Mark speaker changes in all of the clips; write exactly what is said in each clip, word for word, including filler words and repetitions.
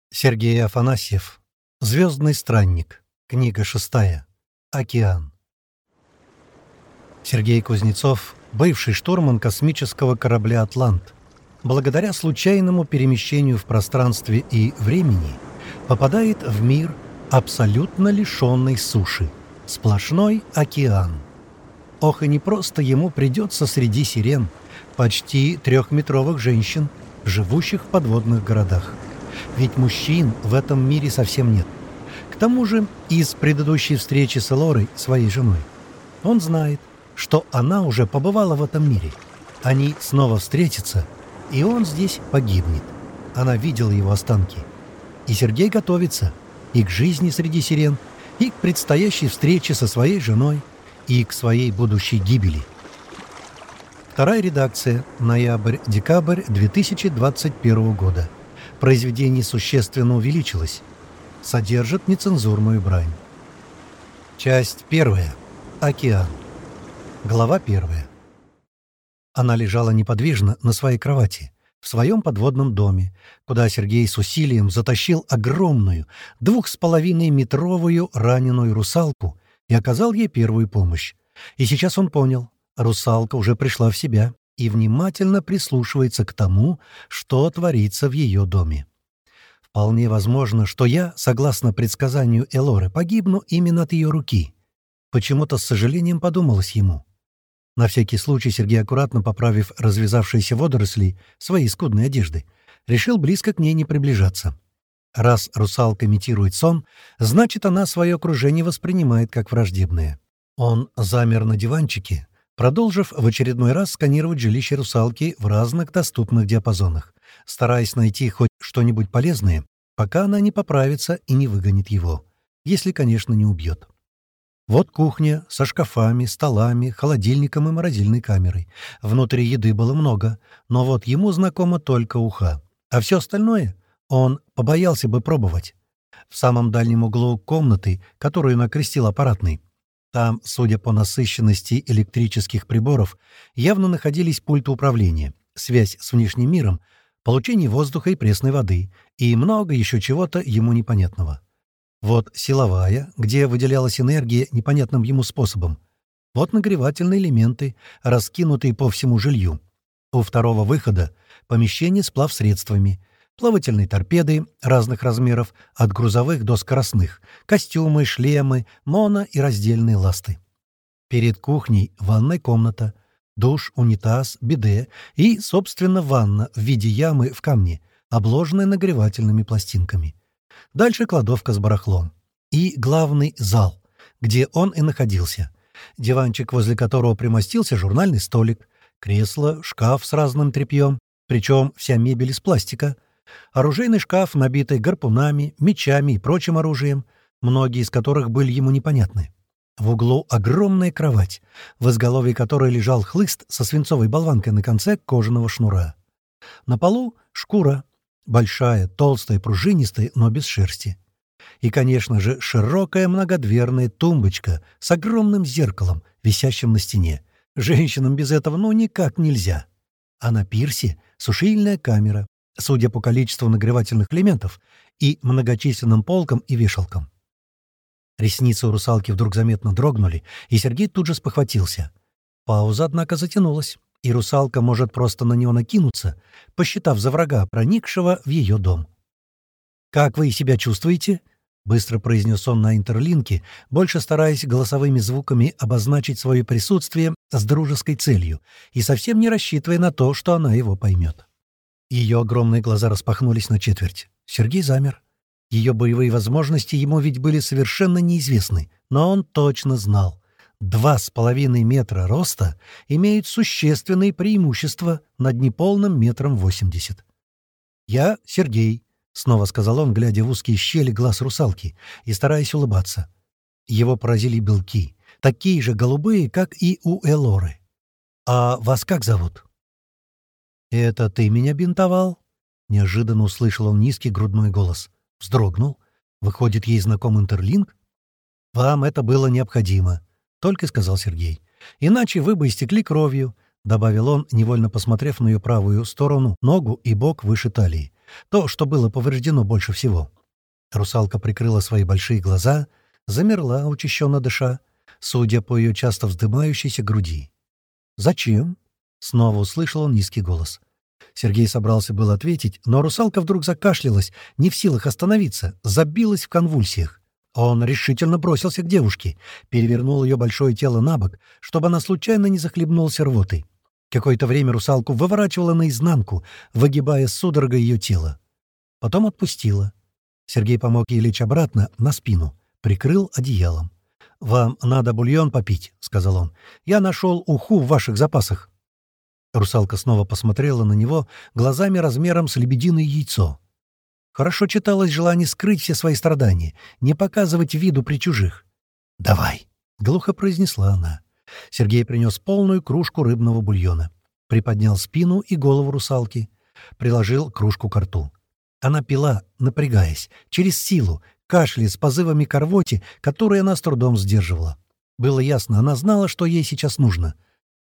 Speaker 1: Сергей Афанасьев. «Звездный странник». Книга шестая. «Океан». Сергей Кузнецов, бывший штурман космического корабля «Атлант», благодаря случайному перемещению в пространстве и времени попадает в мир, абсолютно лишенный суши. Сплошной океан. Ох, и непросто ему придется среди сирен, почти трехметровых женщин, живущих в подводных городах. Ведь мужчин в этом мире совсем нет. К тому же из предыдущей встречи с Элорой, своей женой, он знает, что она уже побывала в этом мире. Они снова встретятся, и он здесь погибнет. Она видела его останки. И Сергей готовится и к жизни среди сирен, и к предстоящей встрече со своей женой, и к своей будущей гибели. Вторая редакция. Ноябрь-декабрь две тысячи двадцать первого года. Произведение существенно увеличилось. Содержит нецензурную брань. Часть первая. Океан. Глава первая. Она лежала неподвижно на своей кровати, в своем подводном доме, куда Сергей с усилием затащил огромную, двух с половиной метровую раненую русалку и оказал ей первую помощь. И сейчас он понял, русалка уже пришла в себя и внимательно прислушивается к тому, что творится в ее доме. Вполне возможно, что я, согласно предсказанию Элоры, погибну именно от ее руки. Почему-то с сожалением подумалось ему. На всякий случай Сергей, аккуратно поправив развязавшиеся водоросли своей скудной одежды, решил близко к ней не приближаться. Раз русалка имитирует сон, значит, она свое окружение воспринимает как враждебное. Он замер на диванчике, продолжив в очередной раз сканировать жилище русалки в разных доступных диапазонах, стараясь найти хоть что-нибудь полезное, пока она не поправится и не выгонит его, если, конечно, не убьет. Вот кухня со шкафами, столами, холодильником и морозильной камерой. Внутри еды было много, но вот ему знакома только уха. А все остальное он побоялся бы пробовать. В самом дальнем углу комнаты, которую накрестил аппаратный, там, судя по насыщенности электрических приборов, явно находились пульты управления, связь с внешним миром, получение воздуха и пресной воды и много еще чего-то ему непонятного. Вот силовая, где выделялась энергия непонятным ему способом. Вот нагревательные элементы, раскинутые по всему жилью. У второго выхода помещение с плавсредствами, плавательные торпеды разных размеров, от грузовых до скоростных, костюмы, шлемы, моно- и раздельные ласты. Перед кухней ванная комната, душ, унитаз, биде и, собственно, ванна в виде ямы в камне, обложенная нагревательными пластинками. Дальше кладовка с барахлом. И главный зал, где он и находился. Диванчик, возле которого примостился журнальный столик, кресло, шкаф с разным тряпьем, причем вся мебель из пластика, оружейный шкаф, набитый гарпунами, мечами и прочим оружием, многие из которых были ему непонятны. В углу огромная кровать, в изголовье которой лежал хлыст со свинцовой болванкой на конце кожаного шнура. На полу шкура, большая, толстая, пружинистая, но без шерсти. И, конечно же, широкая многодверная тумбочка с огромным зеркалом, висящим на стене. Женщинам без этого ну никак нельзя. А на пирсе сушильная камера, судя по количеству нагревательных элементов, и многочисленным полкам и вешалкам. Ресницы у русалки вдруг заметно дрогнули, и Сергей тут же спохватился. Пауза, однако, затянулась, и русалка может просто на него накинуться, посчитав за врага, проникшего в ее дом. «Как вы себя чувствуете?» — быстро произнес он на интерлинке, больше стараясь голосовыми звуками обозначить свое присутствие с дружеской целью и совсем не рассчитывая на то, что она его поймет. Ее огромные глаза распахнулись на четверть. Сергей замер. Ее боевые возможности ему ведь были совершенно неизвестны, но он точно знал. Два с половиной метра роста имеют существенные преимущества над неполным метром восемьдесят. «Я Сергей», — снова сказал он, глядя в узкие щели глаз русалки и стараясь улыбаться. Его поразили белки, такие же голубые, как и у Элоры. «А вас как зовут?» «Это ты меня бинтовал?» Неожиданно услышал он низкий грудной голос. Вздрогнул. Выходит, ей знаком интерлинк? «Вам это было необходимо», — только сказал Сергей. «Иначе вы бы истекли кровью», — добавил он, невольно посмотрев на ее правую сторону, ногу и бок выше талии. То, что было повреждено больше всего. Русалка прикрыла свои большие глаза, замерла, учащенно дыша, судя по ее часто вздымающейся груди. «Зачем?» — снова услышал он низкий голос. Сергей собрался было ответить, но русалка вдруг закашлялась, не в силах остановиться, забилась в конвульсиях. Он решительно бросился к девушке, перевернул ее большое тело на бок, чтобы она случайно не захлебнулась рвотой. Какое-то время русалку выворачивала наизнанку, выгибая судорогой ее тело. Потом отпустила. Сергей помог ей лечь обратно, на спину, прикрыл одеялом. «Вам надо бульон попить», — сказал он. «Я нашел уху в ваших запасах». Русалка снова посмотрела на него глазами размером с лебединое яйцо. Хорошо читалось желание скрыть все свои страдания, не показывать виду при чужих. «Давай», — глухо произнесла она. Сергей принес полную кружку рыбного бульона. Приподнял спину и голову русалки. Приложил кружку ко рту. Она пила, напрягаясь, через силу, кашляя с позывами к рвоте, которые она с трудом сдерживала. Было ясно, она знала, что ей сейчас нужно.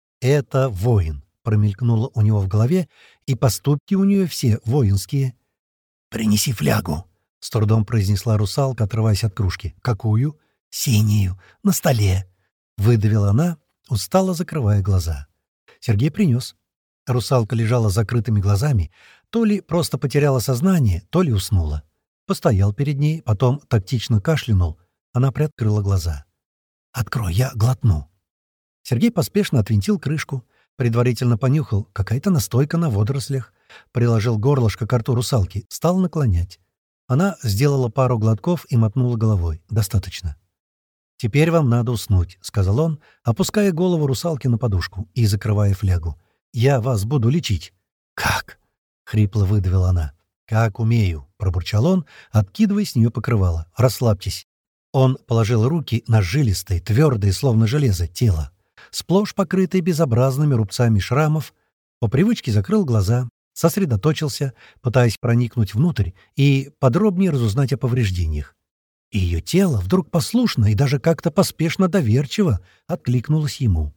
Speaker 1: «Это воин», — промелькнуло у него в голове, и поступки у нее все воинские. «Принеси флягу», — с трудом произнесла русалка, отрываясь от кружки. «Какую?» «Синюю. На столе», — выдавила она, устало закрывая глаза. Сергей принес. Русалка лежала с закрытыми глазами, то ли просто потеряла сознание, то ли уснула. Постоял перед ней, потом тактично кашлянул. Она приоткрыла глаза. «Открой, я глотну». Сергей поспешно отвинтил крышку, предварительно понюхал, какая-то настойка на водорослях, приложил горлышко к рту русалки, стал наклонять. Она сделала пару глотков и мотнула головой. «Достаточно». «Теперь вам надо уснуть», — сказал он, опуская голову русалки на подушку и закрывая флягу. «Я вас буду лечить». «Как?» — хрипло выдавила она. «Как умею», — пробурчал он, откидывая с нее покрывало. «Расслабьтесь». Он положил руки на жилистое, твердое, словно железо, тело, сплошь покрытое безобразными рубцами шрамов, по привычке закрыл глаза, сосредоточился, пытаясь проникнуть внутрь и подробнее разузнать о повреждениях. И ее тело вдруг послушно и даже как-то поспешно доверчиво откликнулось ему.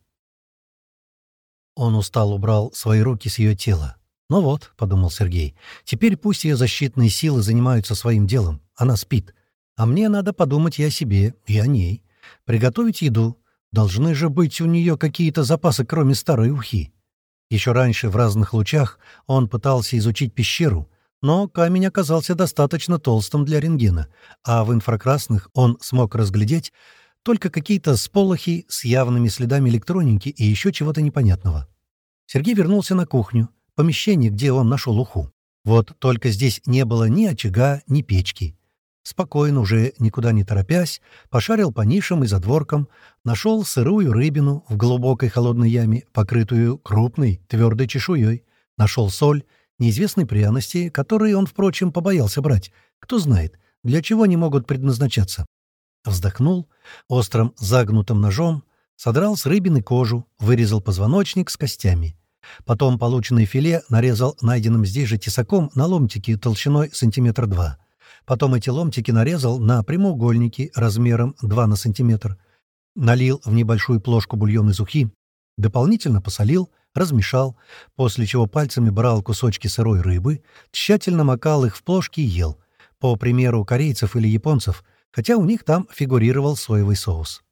Speaker 1: Он устал убрал свои руки с ее тела. «Ну вот», — подумал Сергей, — «теперь пусть ее защитные силы занимаются своим делом. Она спит. А мне надо подумать и о себе, и о ней. Приготовить еду. Должны же быть у нее какие-то запасы, кроме старой ухи». Еще раньше в разных лучах он пытался изучить пещеру, но камень оказался достаточно толстым для рентгена, а в инфракрасных он смог разглядеть только какие-то сполохи с явными следами электроники и еще чего-то непонятного. Сергей вернулся на кухню, помещение, где он нашел уху. Вот только здесь не было ни очага, ни печки. Спокойно, уже никуда не торопясь, пошарил по нишам и задворкам, нашел сырую рыбину в глубокой холодной яме, покрытую крупной твердой чешуей, нашел соль, неизвестные пряности, которые он, впрочем, побоялся брать. Кто знает, для чего они могут предназначаться. Вздохнул, острым загнутым ножом содрал с рыбины кожу, вырезал позвоночник с костями. Потом полученное филе нарезал найденным здесь же тесаком на ломтики толщиной сантиметра два. Потом эти ломтики нарезал на прямоугольники размером два на сантиметр. Налил в небольшую плошку бульон из ухи, дополнительно посолил, размешал, после чего пальцами брал кусочки сырой рыбы, тщательно макал их в плошки и ел, по примеру корейцев или японцев, хотя у них там фигурировал соевый соус.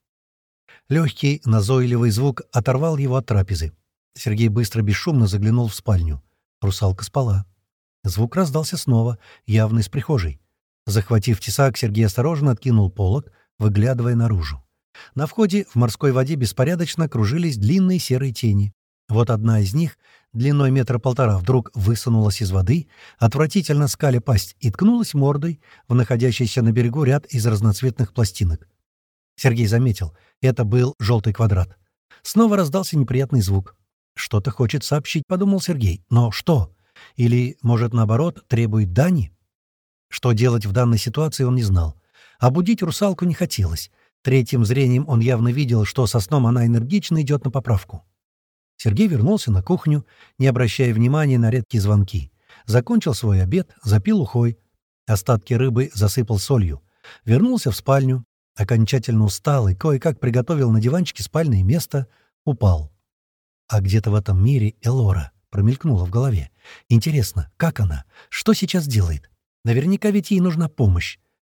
Speaker 1: Легкий, назойливый звук оторвал его от трапезы. Сергей быстро, бесшумно заглянул в спальню. Русалка спала. Звук раздался снова, явно из прихожей. Захватив тесак, Сергей осторожно откинул полог, выглядывая наружу. На входе в морской воде беспорядочно кружились длинные серые тени. Вот одна из них, длиной метра полтора, вдруг высунулась из воды, отвратительно скаля пасть, и ткнулась мордой в находящийся на берегу ряд из разноцветных пластинок. Сергей заметил, это был желтый квадрат. Снова раздался неприятный звук. «Что-то хочет сообщить», — подумал Сергей. «Но что? Или, может, наоборот, требует дани?» Что делать в данной ситуации он не знал. А будить русалку не хотелось. Третьим зрением он явно видел, что со сном она энергично идет на поправку. Сергей вернулся на кухню, не обращая внимания на редкие звонки. Закончил свой обед, запил ухой. Остатки рыбы засыпал солью. Вернулся в спальню. Окончательно усталый, кое-как приготовил на диванчике спальное место, упал. А где-то в этом мире Элора, промелькнуло в голове. Интересно, как она? Что сейчас делает? Наверняка ведь ей нужна помощь.